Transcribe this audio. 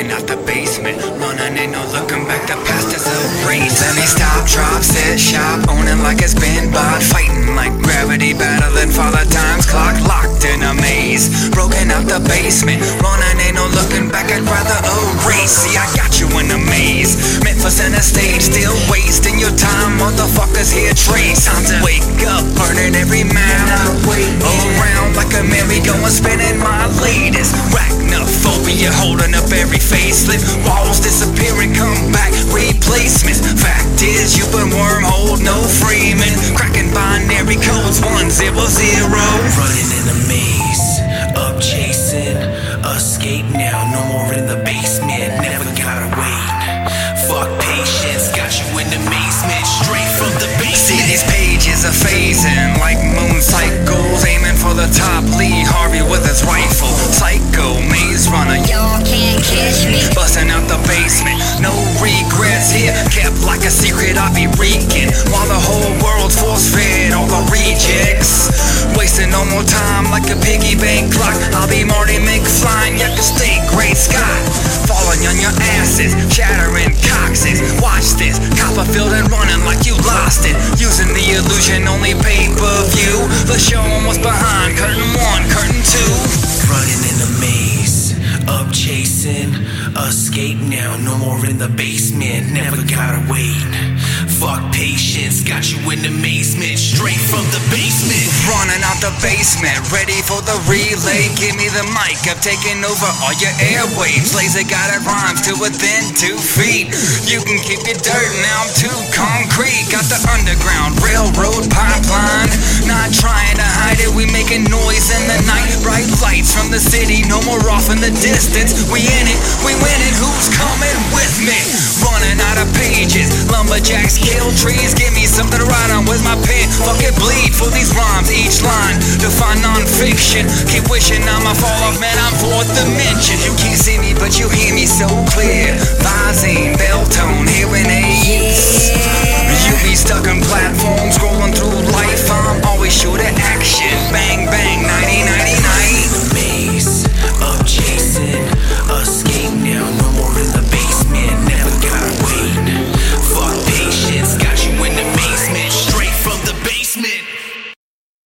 Running out the basement, running ain't no looking back, the past is a race. Let me stop, drop, sit, shop, owning like it's been bought. Fighting like gravity, battling for the time's clock. Locked in a maze, broken out the basement, running ain't no looking back, I'd rather erase. See, I got you in a maze, meant for center stage, still wasting your time, motherfuckers here trace. Time to wake up, burning every mile, around like a merry-go-round, spinning my latest arachnophobia, holding up every facelift. Walls disappearing, come back, replacements. Fact is, you've been wormhole, no framing, cracking binary codes 100. Running in a maze, up chasing, escape now, no more in the basement. Never gotta wait, fuck patience, got you in the basement, straight from the basement. See, these pages are phasing like moon cycles, aiming for the top. Lee Harvey with his rifle, psycho maze runner, Y'all can't catch me. busting out the basement. No regrets here, kept like a secret I be reeking, while the whole world's force-fed all the rejects. Wasting no more time like a piggy bank clock. I'll be Marty McFly, you can stay great Scott, falling on your asses, shattering coccyx. Watch this, Copperfield and running like you lost it, using the illusion only pay-per-view. The show almost behind curtain 1, curtain 2. Running in a maze, up chasing, escape now, no more in the basement. Never gotta wait, fuck patience, got you in the basement, straight from the basement. Running out the basement, ready for the relay. Give me the mic, I'm taking over all your airwaves. Laser guided rhymes to within 2 feet. You can keep your dirt, now I'm too concrete. Got the underground railroad pipeline, not trying to hide it, we making noise in the night. Bright lights from the city, no more off in the distance. We in it, we win it, who's coming with me? Running out of pages, lumberjacks kill trees. Give me something to write on with my pen, fuck it, bleed for these rhymes. Each line define non-fiction, keep wishing I'ma fall off, man, I'm 4th dimension. You can't see me but you hear me so clear. Visine, bell tone,